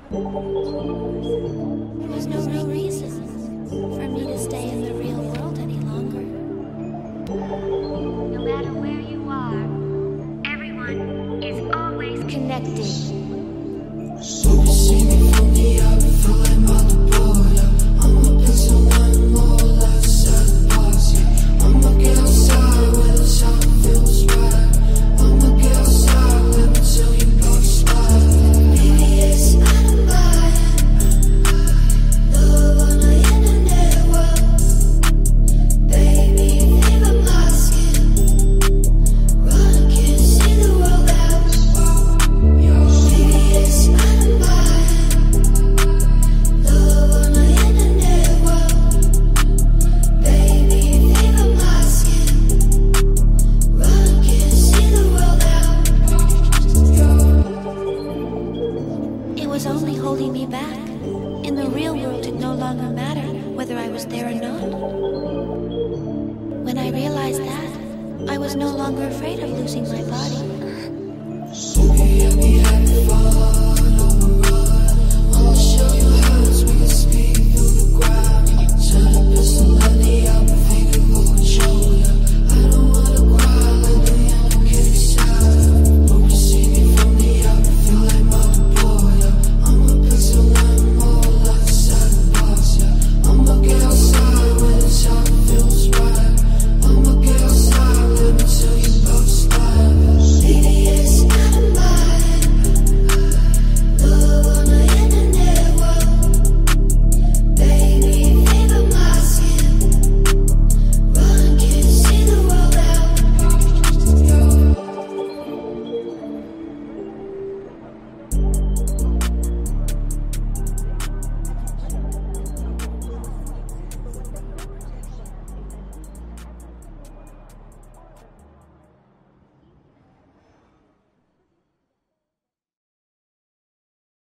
There was no real reason for me to stay in the real world any longer. No matter where you are, everyone is always connected. So you see me from the out, feel like Malibu, yeah. I'm up until nothing more like sad boss, yeah. I'ma get outside where the sun feels right. I'ma get outside, let me tell you about the spot. Baby, it's out of mind. Love on the internet world. Baby, feel my skin. Run, I can't see the world out. Baby, it's out of mind. Love on the internet world. Baby, feel my skin. Run, I can't see the world out. It was only holding me back. In the real world, it no longer mattered whether I was there or not. When I realized that, I was no longer afraid of losing my body. So be happy, having fun.